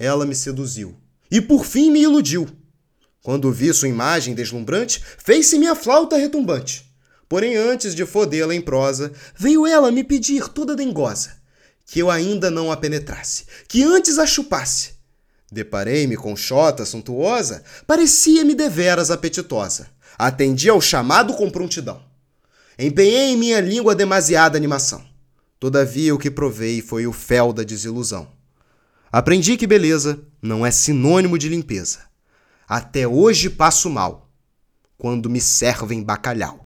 Ela me seduziu e por fim me iludiu. Quando vi sua imagem deslumbrante, fez-se minha flauta retumbante. Porém, antes de fodê-la em prosa, veio ela me pedir toda dengosa, que eu ainda não a penetrasse, que antes a chupasse. Deparei-me com chota suntuosa, parecia-me deveras apetitosa. Atendi ao chamado com prontidão. Empenhei em minha língua demasiada animação. Todavia o que provei foi o fel da desilusão. Aprendi que beleza não é sinônimo de limpeza. Até hoje passo mal, quando me servem bacalhau.